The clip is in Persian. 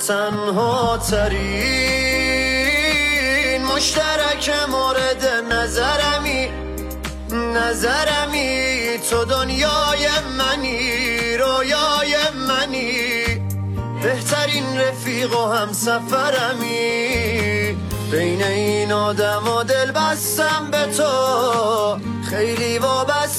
تنها ترین مشترک مورد نظرمی تو دنیای منی، رویای منی، بهترین رفیق و هم سفرمی. بین این آدم و دل بستم به تو، خیلی وابسته